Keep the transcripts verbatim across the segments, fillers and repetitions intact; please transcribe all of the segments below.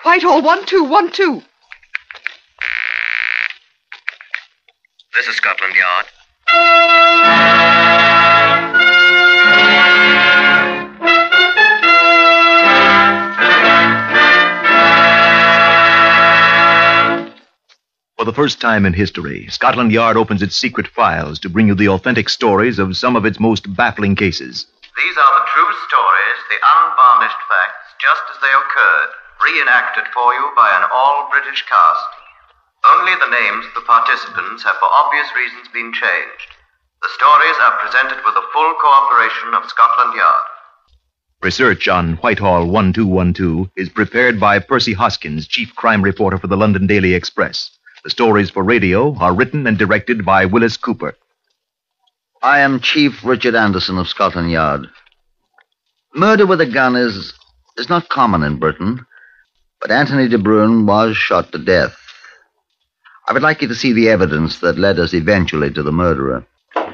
Whitehall, one two one two. This is Scotland Yard. For the first time in history, Scotland Yard opens its secret files to bring you the authentic stories of some of its most baffling cases. These are the true stories, the unvarnished facts, just as they occurred, reenacted for you by an all-British cast. Only the names of the participants have for obvious reasons been changed. The stories are presented with the full cooperation of Scotland Yard. Research on Whitehall one two one two is prepared by Percy Hoskins, chief crime reporter for the London Daily Express. The stories for radio are written and directed by Willis Cooper. I am Chief Richard Anderson of Scotland Yard. Murder with a gun is, is not common in Britain, but Anthony de Bruyn was shot to death. I would like you to see the evidence that led us eventually to the murderer.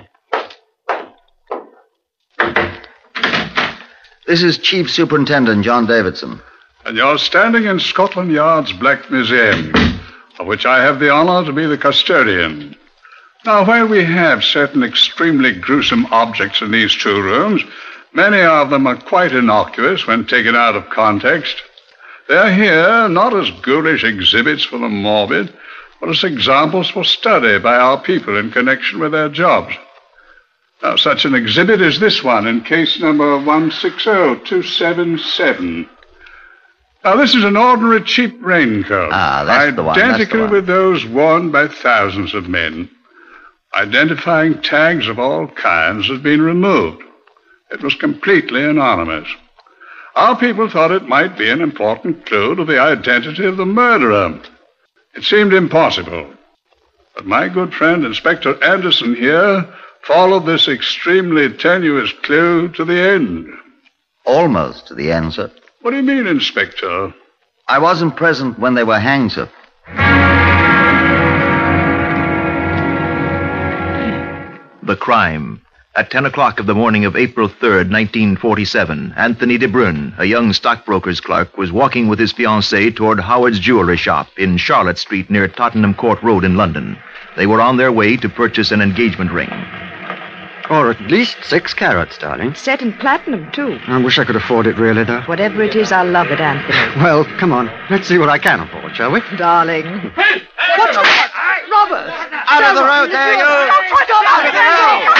This is Chief Superintendent John Davidson. And you're standing in Scotland Yard's Black Museum, of which I have the honor to be the custodian. Now, while we have certain extremely gruesome objects in these two rooms, many of them are quite innocuous when taken out of context. They're here not as ghoulish exhibits for the morbid, but as examples for study by our people in connection with their jobs. Now, such an exhibit is this one in case number one six zero two seven seven. Now, this is an ordinary cheap raincoat. Ah, that's the one. Identical That's the one. with those worn by thousands of men. Identifying tags of all kinds had been removed. It was completely anonymous. Our people thought it might be an important clue to the identity of the murderer. It seemed impossible. But my good friend, Inspector Anderson here, followed this extremely tenuous clue to the end. Almost to the end, sir. What do you mean, Inspector? I wasn't present when they were hanged, sir. The crime. At ten o'clock of the morning of April third, nineteen forty-seven, Anthony de Bruyn, a young stockbroker's clerk, was walking with his fiancée toward Howard's jewelry shop in Charlotte Street near Tottenham Court Road in London. They were on their way to purchase an engagement ring. Or at least six carats, darling. Set in platinum, too. I wish I could afford it, really, though. Whatever it is, I'll love it, Anthony. Well, come on. Let's see what I can afford, shall we? Darling. Hey! What's that? Robert! Out of the road, there you go! Out of the road!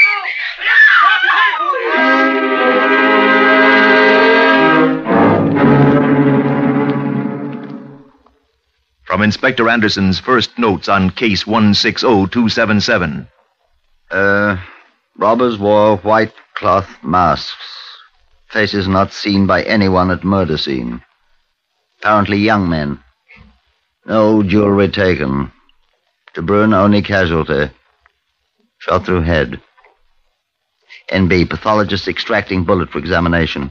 From Inspector Anderson's first notes on case one six zero two seven seven. Uh, robbers wore white cloth masks. Faces not seen by anyone at murder scene. Apparently young men. No jewelry taken. De Bruyn only casualty. Shot through head. N B, pathologist extracting bullet for examination.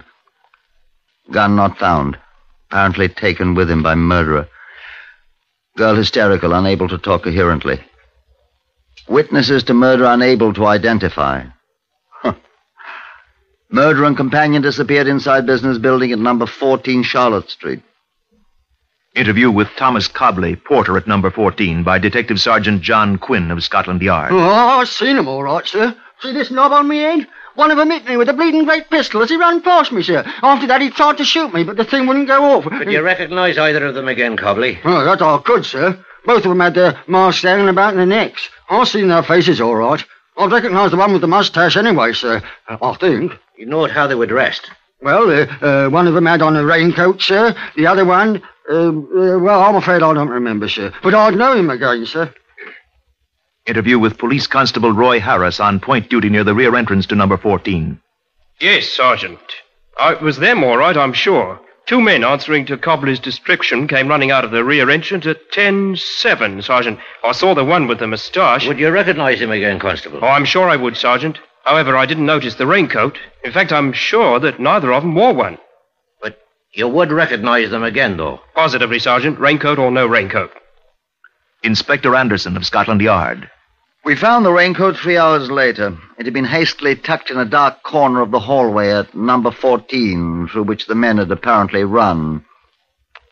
Gun not found. Apparently taken with him by murderer. Girl hysterical, unable to talk coherently. Witnesses to murder unable to identify. Huh. Murderer and companion disappeared inside business building at number fourteen Charlotte Street. Interview with Thomas Cobley, porter at number fourteen, by Detective Sergeant John Quinn of Scotland Yard. Oh, I've seen 'em all right, sir. See this knob on me head? One of 'em hit me with a bleeding great pistol as he ran past me, sir. After that, he tried to shoot me, but the thing wouldn't go off. Could you recognize either of them again, Cobley? Oh, that I could, sir. Both of them had their masks hanging about their necks. I've seen their faces all right. I've recognized the one with the mustache anyway, sir. I think. You know how they were dressed? Well, uh, uh, one of them had on a raincoat, sir. The other one, uh, uh, well, I'm afraid I don't remember, sir. But I'd know him again, sir. Interview with Police Constable Roy Harris on point duty near the rear entrance to number fourteen. Yes, Sergeant. Uh, it was them, all right, I'm sure. Two men answering to Cobley's description came running out of the rear entrance at ten seven, Sergeant. I saw the one with the moustache. Would you recognize him again, Constable? Oh, I'm sure I would, Sergeant. However, I didn't notice the raincoat. In fact, I'm sure that neither of them wore one. But you would recognize them again, though? Positively, Sergeant. Raincoat or no raincoat. Inspector Anderson of Scotland Yard. We found the raincoat three hours later. It had been hastily tucked in a dark corner of the hallway at number fourteen, through which the men had apparently run.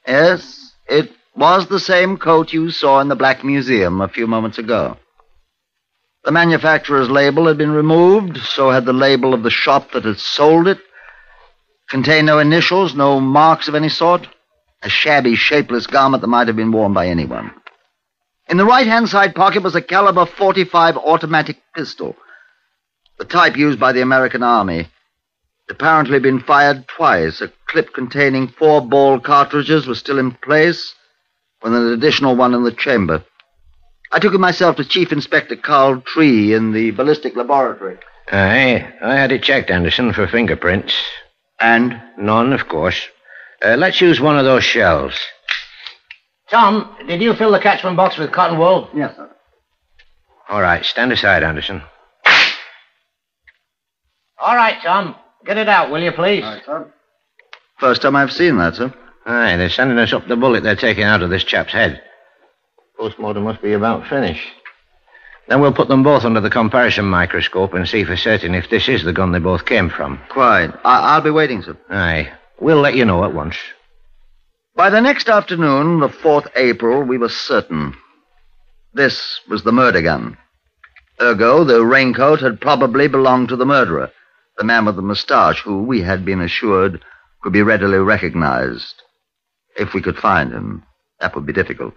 Yes, it was the same coat you saw in the Black Museum a few moments ago. The manufacturer's label had been removed, so had the label of the shop that had sold it. Contained no initials, no marks of any sort. A shabby, shapeless garment that might have been worn by anyone. In the right-hand side pocket was a caliber forty-five automatic pistol, the type used by the American Army. It apparently had been fired twice. A clip containing four ball cartridges was still in place, with an additional one in the chamber. I took it myself to Chief Inspector Carl Tree in the ballistic laboratory. Aye, I had it checked, Anderson, for fingerprints. And? None, of course. Uh, let's use one of those shells. Tom, did you fill the catchment box with cotton wool? Yes, sir. All right, stand aside, Anderson. All right, Tom. Get it out, will you, please? All right, sir. First time I've seen that, sir. Aye, they're sending us up the bullet they're taking out of this chap's head. Postmortem must be about finished. Then we'll put them both under the comparison microscope and see for certain if this is the gun they both came from. Quite. I- I'll be waiting, sir. Aye. We'll let you know at once. By the next afternoon, the fourth of April, we were certain. This was the murder gun. Ergo, the raincoat had probably belonged to the murderer, the man with the moustache, who, we had been assured, could be readily recognized. If we could find him, that would be difficult.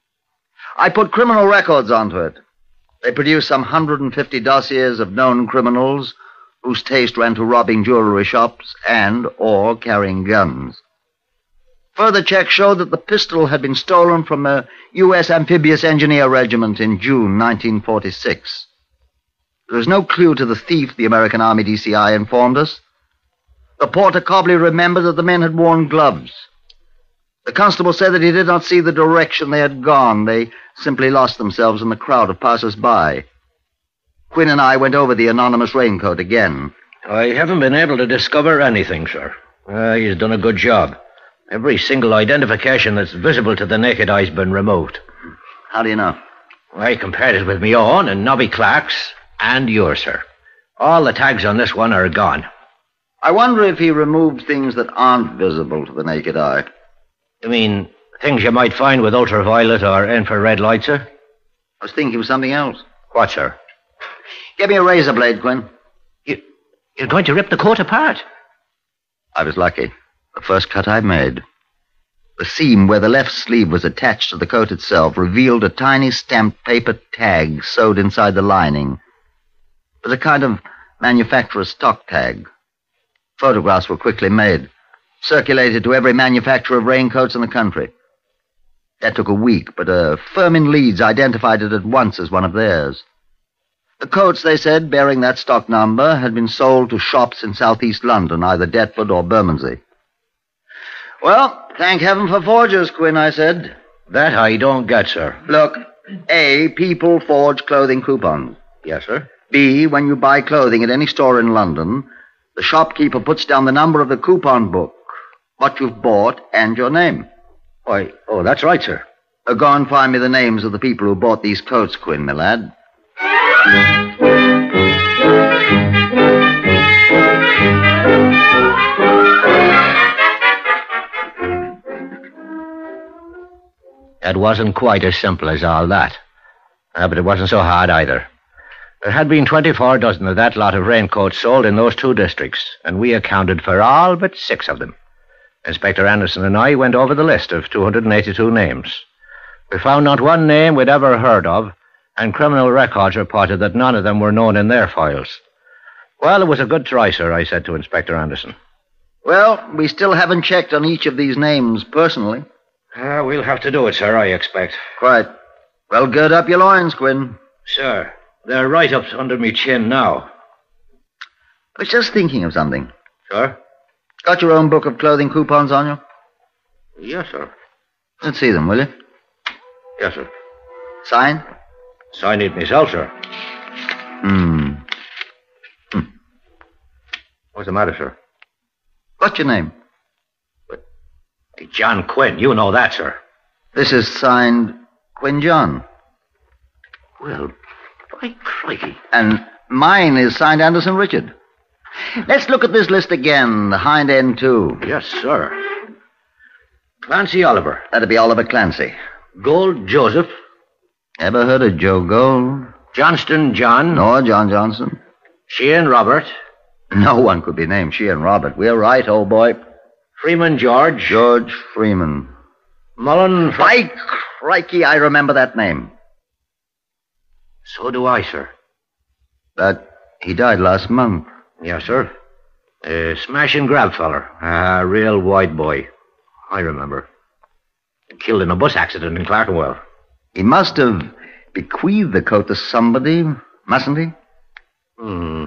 I put criminal records onto it. They produced some one hundred fifty dossiers of known criminals whose taste ran to robbing jewelry shops and or carrying guns. Further checks showed that the pistol had been stolen from a U S Amphibious Engineer Regiment in June nineteen forty-six. There was no clue to the thief, the American Army D C I informed us. The porter Cobley remembered that the men had worn gloves. The constable said that he did not see the direction they had gone. They simply lost themselves in the crowd of passers-by. Quinn and I went over the anonymous raincoat again. I haven't been able to discover anything, sir. Uh, he's done a good job. Every single identification that's visible to the naked eye has been removed. How do you know? I compared it with my own and Nobby Clark's and yours, sir. All the tags on this one are gone. I wonder if he removed things that aren't visible to the naked eye. You mean things you might find with ultraviolet or infrared light, sir? I was thinking of something else. What, sir? Get me a razor blade, Quinn. You, you're going to rip the coat apart? I was lucky. The first cut I made. The seam where the left sleeve was attached to the coat itself revealed a tiny stamped paper tag sewed inside the lining. It was a kind of manufacturer's stock tag. Photographs were quickly made, circulated to every manufacturer of raincoats in the country. That took a week, but a firm in Leeds identified it at once as one of theirs. The coats, they said, bearing that stock number, had been sold to shops in southeast London, either Deptford or Bermondsey. Well, thank heaven for forgers, Quinn, I said. That I don't get, sir. Look, A, people forge clothing coupons. Yes, sir. B, when you buy clothing at any store in London, the shopkeeper puts down the number of the coupon book, what you've bought, and your name. Why, oh, that's right, sir. Uh, go and find me the names of the people who bought these coats, Quinn, my lad. It wasn't quite as simple as all that. Uh, but it wasn't so hard either. There had been twenty-four dozen of that lot of raincoats sold in those two districts, and we accounted for all but six of them. Inspector Anderson and I went over the list of two hundred eighty-two names. We found not one name we'd ever heard of, and criminal records reported that none of them were known in their files. Well, it was a good try, sir, I said to Inspector Anderson. Well, we still haven't checked on each of these names personally. Uh, we'll have to do it, sir, I expect. Quite. Well, gird up your loins, Quinn. Sir, they're right up under me chin now. I was just thinking of something. Sir? Got your own book of clothing coupons on you? Yes, sir. Let's see them, will you? Yes, sir. Sign? Sign it myself, sir. Hmm. Hmm. What's the matter, sir? What's your name? Hey, John Quinn. You know that, sir. This is signed Quinn John. Well, by crikey. And mine is signed Anderson Richard. Let's look at this list again, the hind end, too. Yes, sir. Clancy Oliver. That'd be Oliver Clancy. Gold Joseph. Ever heard of Joe Gold? Johnston John. Nor John Johnson? Sheehan Robert. No one could be named Sheehan Robert. We're right, old boy. Freeman George. George Freeman. Mullen. Fr- By crikey, I remember that name. So do I, sir. But he died last month. Yes, sir. A smash and grab feller. A real white boy. I remember. Killed in a bus accident in Clerkenwell. He must have bequeathed the coat to somebody, mustn't he? Hmm.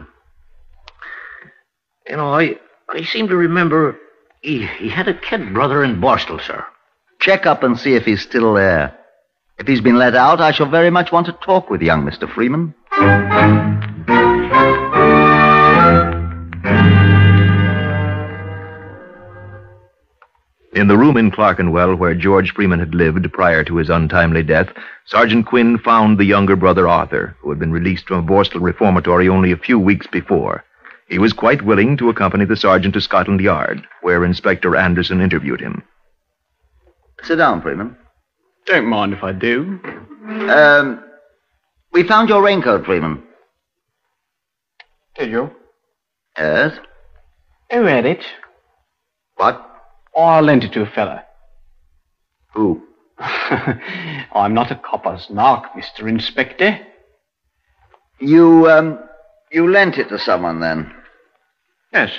You know, I I seem to remember he, he had a kid brother in Borstal, sir. Check up and see if he's still there. If he's been let out, I shall very much want to talk with young Mister Freeman. In the room in Clerkenwell where George Freeman had lived prior to his untimely death, Sergeant Quinn found the younger brother Arthur, who had been released from a Borstal reformatory only a few weeks before. He was quite willing to accompany the sergeant to Scotland Yard, where Inspector Anderson interviewed him. Sit down, Freeman. Don't mind if I do. Um, we found your raincoat, Freeman. Did you? Yes? Who had it? What? I lent it to a fella. Who? I'm not a copper's narc, Mister Inspector. You, um, you lent it to someone, then? Yes.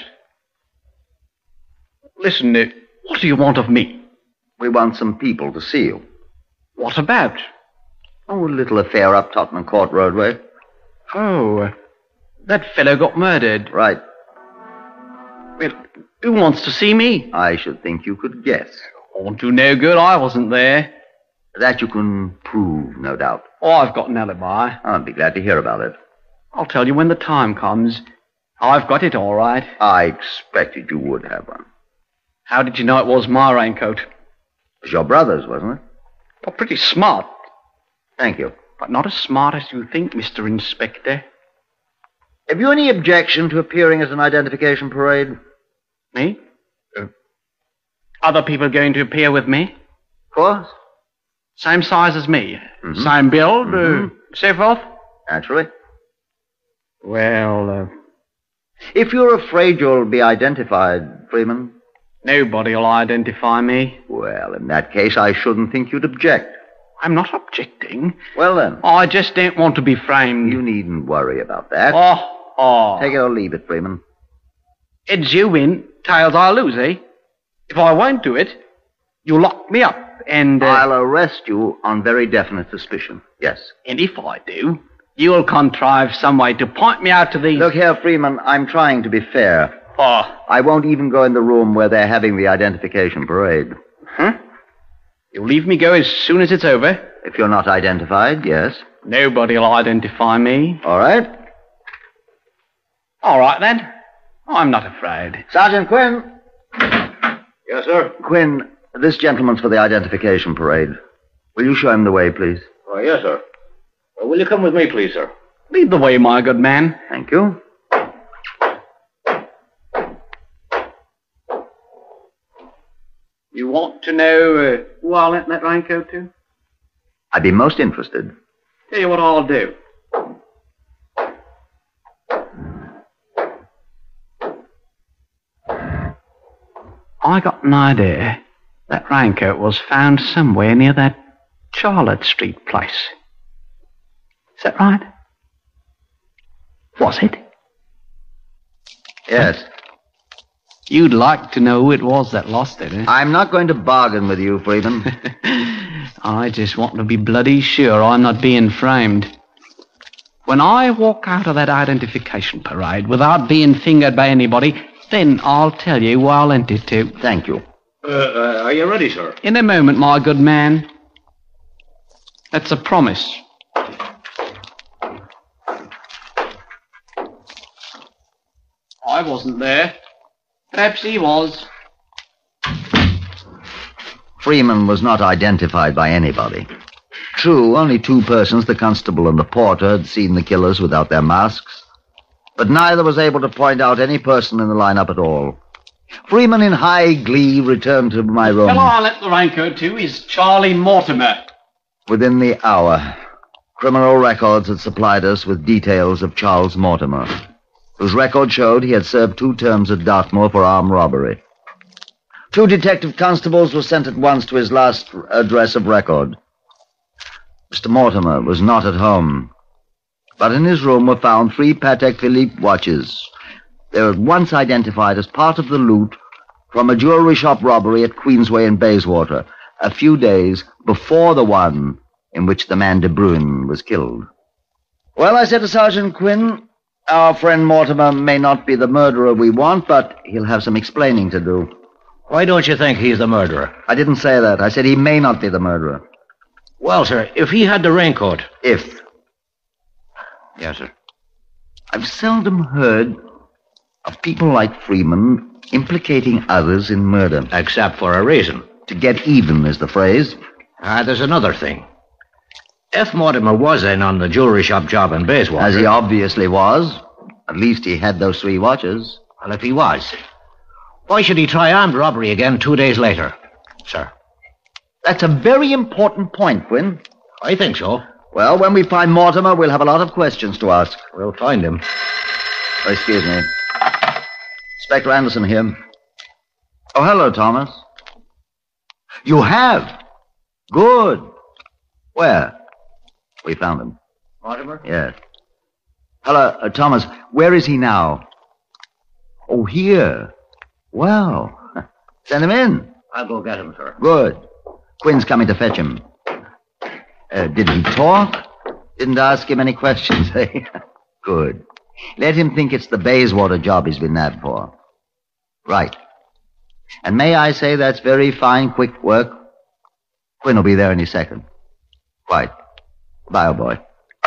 Listen, uh, what do you want of me? We want some people to see you. What about? Oh, a little affair up Tottenham Court Roadway. Oh, uh, that fellow got murdered. Right. Well, who wants to see me? I should think you could guess. Won't do no good, I wasn't there. That you can prove, no doubt. Oh, I've got an alibi. I'll be glad to hear about it. I'll tell you when the time comes. I've got it all right. I expected you would have one. How did you know it was my raincoat? It was your brother's, wasn't it? Well, pretty smart. Thank you. But not as smart as you think, Mister Inspector. Have you any objection to appearing at an identification parade? Me? Uh, other people going to appear with me? Of course. Same size as me? Mm-hmm. Same build? Mm-hmm. Uh, so forth? Naturally. Well, uh... if you're afraid you'll be identified, Freeman... Nobody'll identify me. Well, in that case, I shouldn't think you'd object. I'm not objecting. Well, then. I just don't want to be framed. You needn't worry about that. Oh, oh. Take it or leave it, Freeman. Heads you win, tails I lose, eh? If I won't do it, you'll lock me up and... Uh, I'll arrest you on very definite suspicion, yes. And if I do, you'll contrive some way to point me out to the... Look here, Freeman, I'm trying to be fair. Oh. I won't even go in the room where they're having the identification parade. Huh? You'll leave me go as soon as it's over? If you're not identified, yes. Nobody'll identify me. All right. All right, then. I'm not afraid. Sergeant Quinn. Yes, sir. Quinn, this gentleman's for the identification parade. Will you show him the way, please? Oh, yes, sir. Well, will you come with me, please, sir? Lead the way, my good man. Thank you. You want to know uh, who I lent that raincoat to? I'd be most interested. Tell you what I'll do. I got an idea. That raincoat was found somewhere near that Charlotte Street place. Is that right? Was it? Yes. You'd like to know who it was that lost it, eh? I'm not going to bargain with you, Freeman. I just want to be bloody sure I'm not being framed. When I walk out of that identification parade without being fingered by anybody, then I'll tell you who I lent it to. Thank you. Uh, uh, are you ready, sir? In a moment, my good man. That's a promise. I wasn't there. Perhaps he was. Freeman was not identified by anybody. True, only two persons, the constable and the porter, had seen the killers without their masks. But neither was able to point out any person in the lineup at all. Freeman, in high glee, returned to my room. Fellow I left the raincoat to is Charlie Mortimer. Within the hour, criminal records had supplied us with details of Charles Mortimer, whose record showed he had served two terms at Dartmoor for armed robbery. Two detective constables were sent at once to his last address of record. Mister Mortimer was not at home, but in his room were found three Patek Philippe watches. They were at once identified as part of the loot from a jewelry shop robbery at Queensway and Bayswater, a few days before the one in which the man De Bruyn was killed. Well, I said to Sergeant Quinn, our friend Mortimer may not be the murderer we want, but he'll have some explaining to do. Why don't you think he's the murderer? I didn't say that. I said he may not be the murderer. Well, sir, if he had the raincoat... If. Yes, sir. I've seldom heard of people like Freeman implicating others in murder. Except for a reason. To get even is the phrase. Ah, there's another thing. If Mortimer was in on the jewelry shop job in Bayswater... As he obviously was. At least he had those three watches. Well, if he was, why should he try armed robbery again two days later, sir? That's a very important point, Quinn. I think so. Well, when we find Mortimer, we'll have a lot of questions to ask. We'll find him. Oh, excuse me. Inspector Anderson here. Oh, hello, Thomas. You have? Good. Where? We found him. Mortimer? Yes. Hello, uh, Thomas. Where is he now? Oh, here. Well, send him in. I'll go get him, sir. Good. Quinn's coming to fetch him. Uh, did he talk? Didn't ask him any questions, eh? Good. Let him think it's the Bayswater job he's been nabbed for. Right. And may I say that's very fine, quick work? Quinn will be there any second. Quite. Bye, old boy.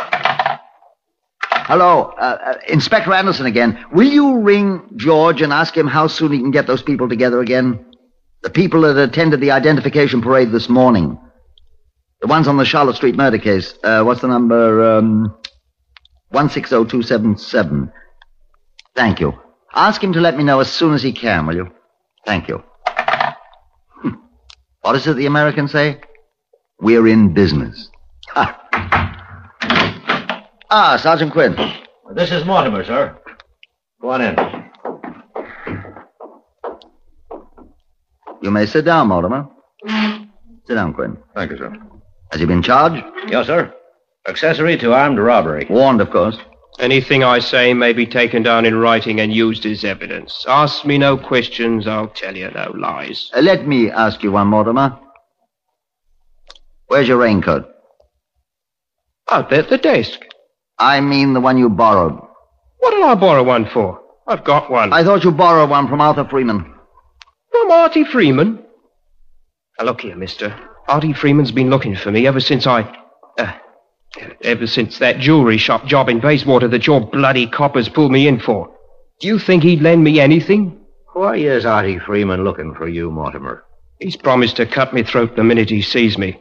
Hello, uh, uh, Inspector Anderson again. Will you ring George and ask him how soon he can get those people together again? The people that attended the identification parade this morning. The ones on the Charlotte Street murder case. Uh, what's the number? Um, one six zero two seven seven. Thank you. Ask him to let me know as soon as he can, will you? Thank you. Hm. What is it the Americans say? We're in business. Ha. Ah, Sergeant Quinn. This is Mortimer, sir. Go on in. You may sit down, Mortimer. Sit down, Quinn. Thank you, sir. Has he been charged? Yes, sir. Accessory to armed robbery. Warned, of course. Anything I say may be taken down in writing and used as evidence. Ask me no questions, I'll tell you no lies. Uh, let me ask you one, Mortimer. Where's your raincoat? Out there at the desk. I mean the one you borrowed. What did I borrow one for? I've got one. I thought you borrowed one from Arthur Freeman. From Artie Freeman? Now, look here, mister. Artie Freeman's been looking for me ever since I... Uh, ever since that jewelry shop job in Bayswater that your bloody coppers pulled me in for. Do you think he'd lend me anything? Why is Artie Freeman looking for you, Mortimer? He's promised to cut me throat the minute he sees me.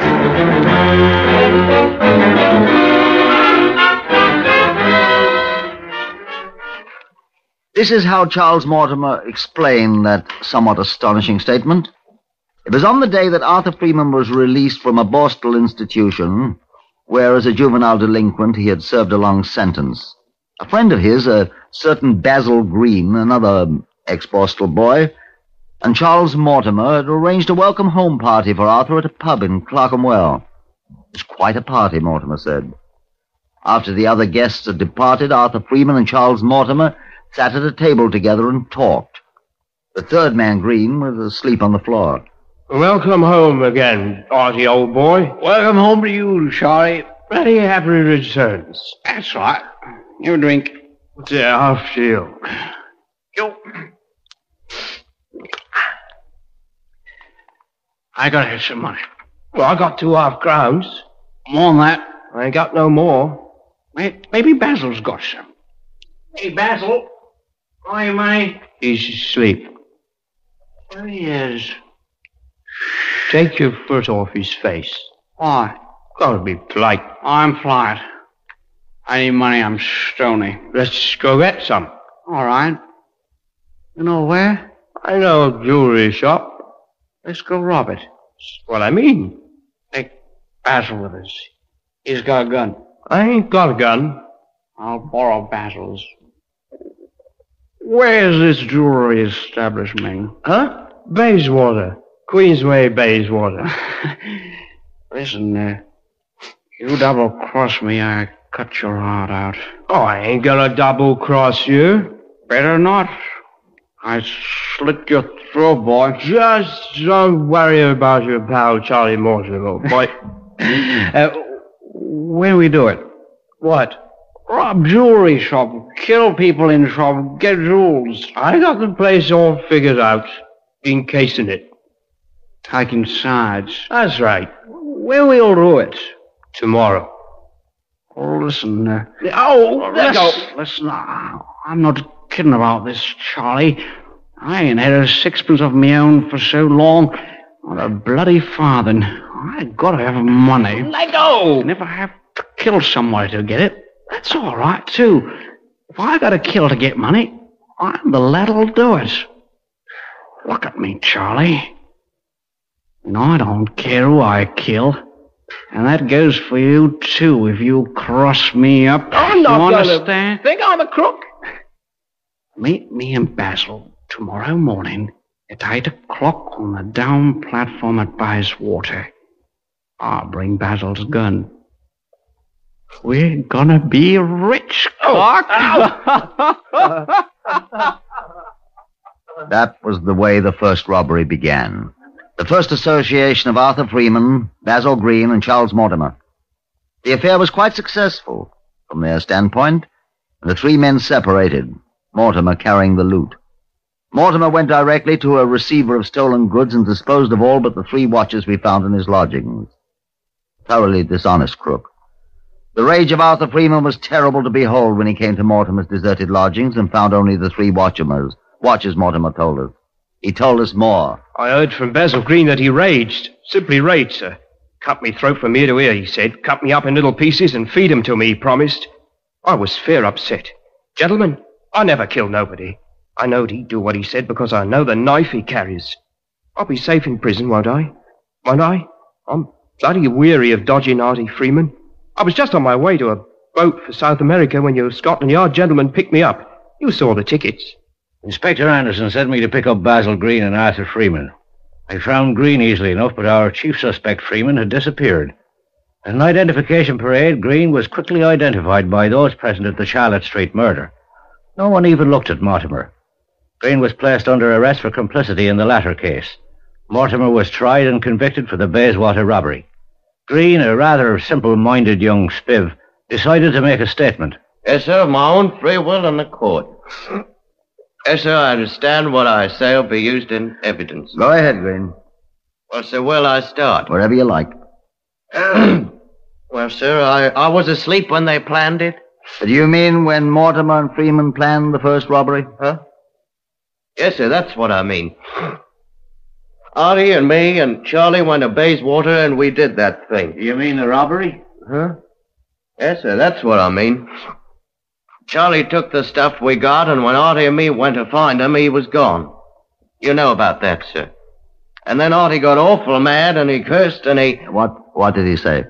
This is how Charles Mortimer explained that somewhat astonishing statement. It was on the day that Arthur Freeman was released from a Borstal institution, where as a juvenile delinquent he had served a long sentence. A friend of his, a certain Basil Green, another ex-Borstal boy, and Charles Mortimer had arranged a welcome home party for Arthur at a pub in Clerkenwell. It was quite a party, Mortimer said. After the other guests had departed, Arthur Freeman and Charles Mortimer sat at a table together and talked. The third man, Green, was asleep on the floor. Welcome home again, Artie, old boy. Welcome home to you, Charlie. Very happy returns. That's right. You drink. Yeah, I feel. You. I gotta have some money. Well, I got two half crowns. More than that. I ain't got no more. Maybe Basil's got some. Hey, Basil. Are you money? He's asleep. There he is. Take your foot off his face. Why? Gotta be polite. I'm polite. I need money. I'm stony. Let's go get some. All right. You know where? I know a jewelry shop. Let's go rob it. That's what I mean. Take Basil with us. He's got a gun. I ain't got a gun. I'll borrow Basil's. Where's this jewelry establishment? Huh? Bayswater. Queensway, Bayswater. Listen, uh, you double-cross me, I cut your heart out. Oh, I ain't gonna double-cross you. Better not. I slit your throat, boy. Just don't worry about your pal Charlie Mortimer, boy. uh, when we do it? What? Rob jewelry shop, kill people in shop, get jewels. I got the place all figured out. Encasing it. Taking sides. That's right. When we'll do it? Tomorrow. Oh, listen. Uh, oh, let go. Listen, I'm not kidding about this, Charlie. I ain't had a sixpence of my own for so long. Not a bloody farthing. I gotta have money. Let go. And if I have to kill somebody to get it, that's all right, too. If I gotta kill to get money, I'm the lad'll do it. Look at me, Charlie. And I don't care who I kill. And that goes for you, too, if you cross me up. I'm not you gonna understand? think I'm a crook. Meet me and Basil tomorrow morning at eight o'clock on the down platform at Bayswater. I'll bring Basil's gun. We're gonna be rich, Clark. Oh, that was the way the first robbery began. The first association of Arthur Freeman, Basil Green, and Charles Mortimer. The affair was quite successful from their standpoint, and the three men separated, Mortimer carrying the loot. Mortimer went directly to a receiver of stolen goods and disposed of all but the three watches we found in his lodgings. Thoroughly dishonest crook. The rage of Arthur Freeman was terrible to behold when he came to Mortimer's deserted lodgings and found only the three watches, watches Mortimer told us. He told us more. I heard from Basil Green that he raged. Simply raged, sir. Cut me throat from ear to ear, he said. Cut me up in little pieces and feed 'em to me, he promised. I was fair upset. Gentlemen, I never killed nobody. I knowed he'd do what he said because I know the knife he carries. I'll be safe in prison, won't I? Won't I? I'm bloody weary of dodging Artie Freeman. I was just on my way to a boat for South America when your Scotland Yard gentleman picked me up. You saw the tickets. Inspector Anderson sent me to pick up Basil Green and Arthur Freeman. I found Green easily enough, but our chief suspect, Freeman, had disappeared. At an identification parade, Green was quickly identified by those present at the Charlotte Street murder. No one even looked at Mortimer. Green was placed under arrest for complicity in the latter case. Mortimer was tried and convicted for the Bayswater robbery. Green, a rather simple-minded young spiv, decided to make a statement. Yes, sir, of my own free will in the court. Yes, sir, I understand what I say will be used in evidence. Go ahead, Green. Well, sir, will I start? Wherever you like. Well, sir, I, I was asleep when they planned it. Do you mean when Mortimer and Freeman planned the first robbery? Huh? Yes, sir, that's what I mean. Artie and me and Charlie went to Bayswater and we did that thing. You mean the robbery? Huh? Yes, sir, that's what I mean. Charlie took the stuff we got, and when Artie and me went to find him, he was gone. You know about that, sir. And then Artie got awful mad, and he cursed, and he... What What did he say?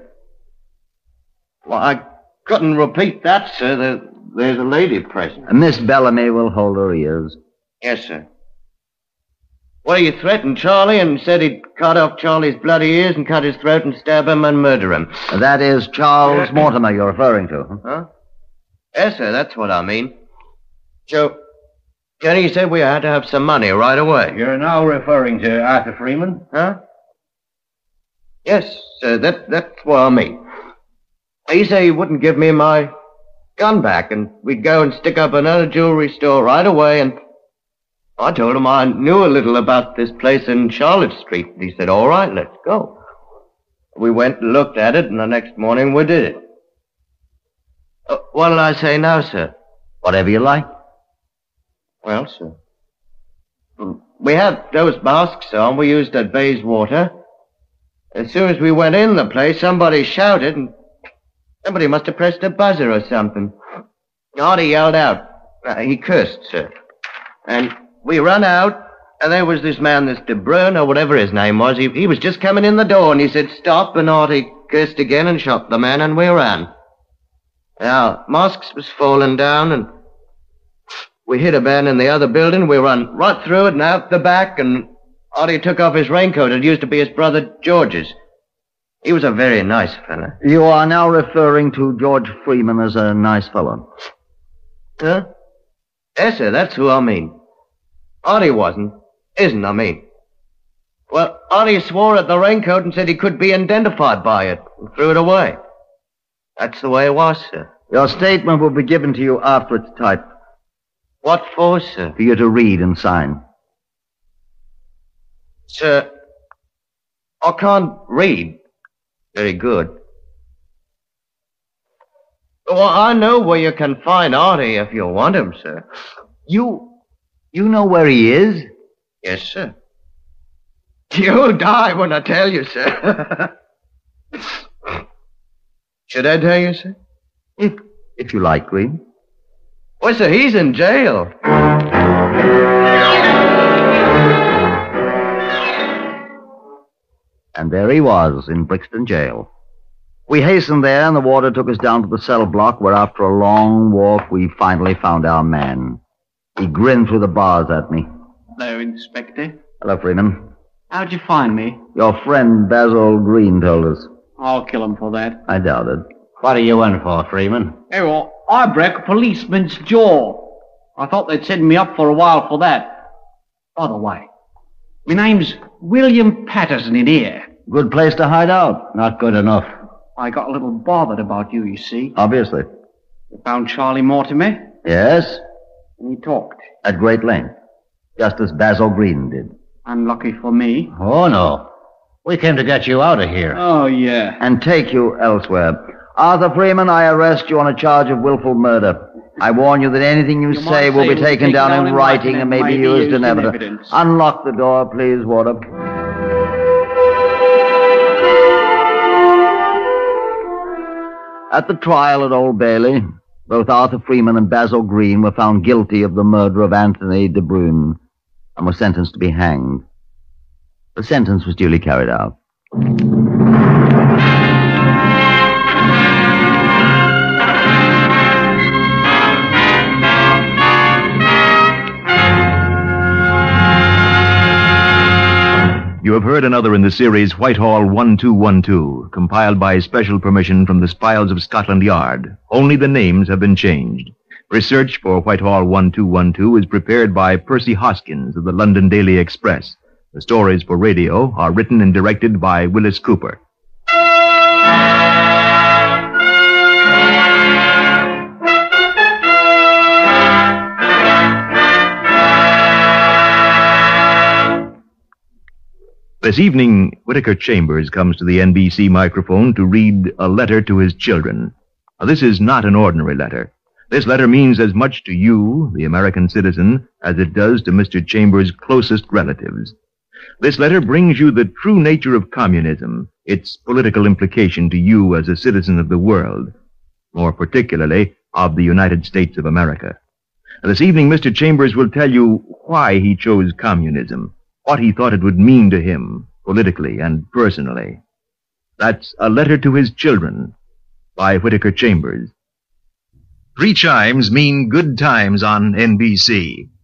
Well, I couldn't repeat that, sir. There, there's a lady present. And Miss Bellamy will hold her ears. Yes, sir. Well, he threatened Charlie and said he'd cut off Charlie's bloody ears and cut his throat and stab him and murder him. That is Charles Mortimer you're referring to. Huh? Yes, sir, that's what I mean. So, Jenny said we had to have some money right away. You're now referring to Arthur Freeman? Huh? Yes, sir, that, that's what I mean. He said he wouldn't give me my gun back, and we'd go and stick up another jewelry store right away, and I told him I knew a little about this place in Charlotte Street. And he said, all right, let's go. We went and looked at it, and the next morning we did it. Uh, what did I say now, sir? Whatever you like. Well, sir, we had those masks on we used at Bayswater. As soon as we went in the place, somebody shouted, and somebody must have pressed a buzzer or something. Artie yelled out. Uh, he cursed, sir. And we run out, And there was this man, this De Bruin, or whatever his name was. He, he was just coming in the door, and he said, stop, and Artie cursed again and shot the man, and we ran. Now, mosques was falling down, and we hit a man in the other building. We run right through it and out the back, and Artie took off his raincoat. It used to be his brother George's. He was a very nice fella. You are now referring to George Freeman as a nice fellow. Huh? Yes, sir, that's who I mean. Artie wasn't. Isn't, I mean. Well, Artie swore at the raincoat and said he could be identified by it, and threw it away. That's the way it was, sir. Your statement will be given to you after it's typed. What for, sir? For you to read and sign. Sir, I can't read very good. Well, I know where you can find Artie if you want him, sir. You... you know where he is? Yes, sir. You'll die when I tell you, sir. Should I tell you, sir? If, if you like, Green. Well, sir, he's in jail. And there he was, in Brixton jail. We hastened there, and the water took us down to the cell block, where after a long walk, we finally found our man. He grinned through the bars at me. Hello, Inspector. Hello, Freeman. How'd you find me? Your friend Basil Green told us. I'll kill him for that. I doubt it. What are you in for, Freeman? Hey, well, I broke a policeman's jaw. I thought they'd send me up for a while for that. By the way, my name's William Patterson in here. Good place to hide out. Not good enough. I got a little bothered about you, you see. Obviously. You found Charlie Mortimer? Yes? And he talked. At great length. Just as Basil Green did. Unlucky for me. Oh, no. We came to get you out of here. Oh, yeah. And take you elsewhere. Arthur Freeman, I arrest you on a charge of willful murder. I warn you that anything you, You say might will say be will be taken taken down down in in writing writing and may and be might be used used in in evidence. evidence. Unlock the door, please, Warder. At the trial at Old Bailey, both Arthur Freeman and Basil Green were found guilty of the murder of Anthony De Bruin and were sentenced to be hanged. The sentence was duly carried out. You have heard another in the series Whitehall one two one two, compiled by special permission from the Spiles of Scotland Yard. Only the names have been changed. Research for Whitehall one two one two is prepared by Percy Hoskins of the London Daily Express. The stories for radio are written and directed by Willis Cooper. This evening, Whittaker Chambers comes to the N B C microphone to read a letter to his children. Now, this is not an ordinary letter. This letter means as much to you, the American citizen, as it does to Mister Chambers' closest relatives. This letter brings you the true nature of communism, its political implication to you as a citizen of the world, more particularly of the United States of America. Now, this evening, Mister Chambers will tell you why he chose communism, what he thought it would mean to him, politically and personally. That's A Letter to His Children by Whittaker Chambers. Three chimes mean good times on N B C.